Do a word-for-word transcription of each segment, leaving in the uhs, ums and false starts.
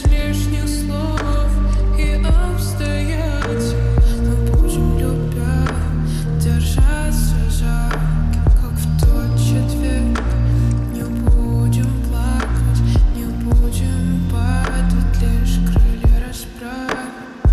лишних слов и обстоятельств. Мы будем, любя, держаться за руки, как в тот четверг. Не будем плакать, не будем падать, лишь крылья расправить.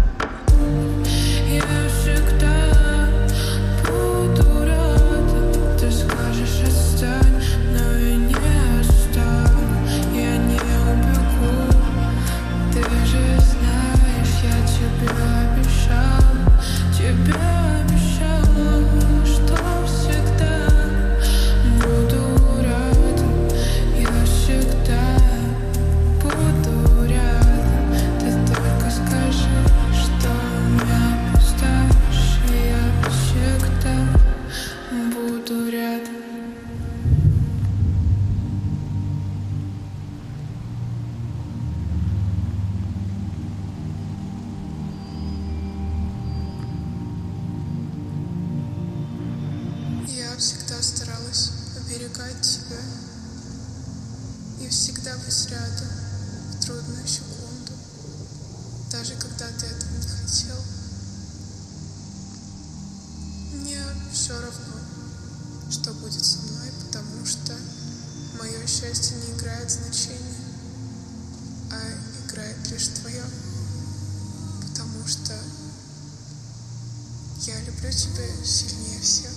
Я всегда буду рядом. Ты скажешь отстань, но я не остану. Я не убегу. Ты же знаешь, я тебе обещала, тебе обещала, что всегда буду рядом. Я всегда буду рядом. Ты только скажи, что меня поставишь, и я всегда буду рядом. Я всегда старалась оберегать тебя и всегда быть рядом в трудную секунду, даже когда ты этого не хотел. Мне все равно, что будет со мной, потому что мое счастье не играет значения, а играет лишь твое, потому что я люблю тебя сильнее всех.